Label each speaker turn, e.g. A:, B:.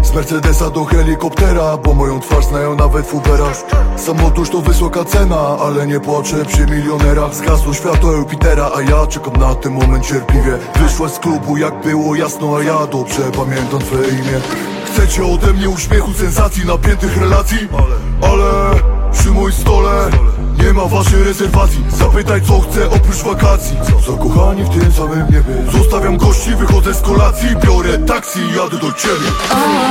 A: Z Mercedesa do helikoptera, bo moją twarz znają nawet w Uberach. Samotuż to wysoka cena, ale nie płaczę przy milionerach. Zgasło światło Jupitera, a ja czekam na ten moment cierpliwie. Wyszłaś z klubu jak było jasno, a ja dobrze pamiętam twoje imię. Chcecie ode mnie uśmiechu, sensacji, napiętych relacji, ale przy moim stole nie ma waszej rezerwacji. Zapytaj co chcę oprócz wakacji. Zakochani w tym samym niebie. Zostawiam gości, wychodzę z kolacji, biorę taksi i jadę do ciebie.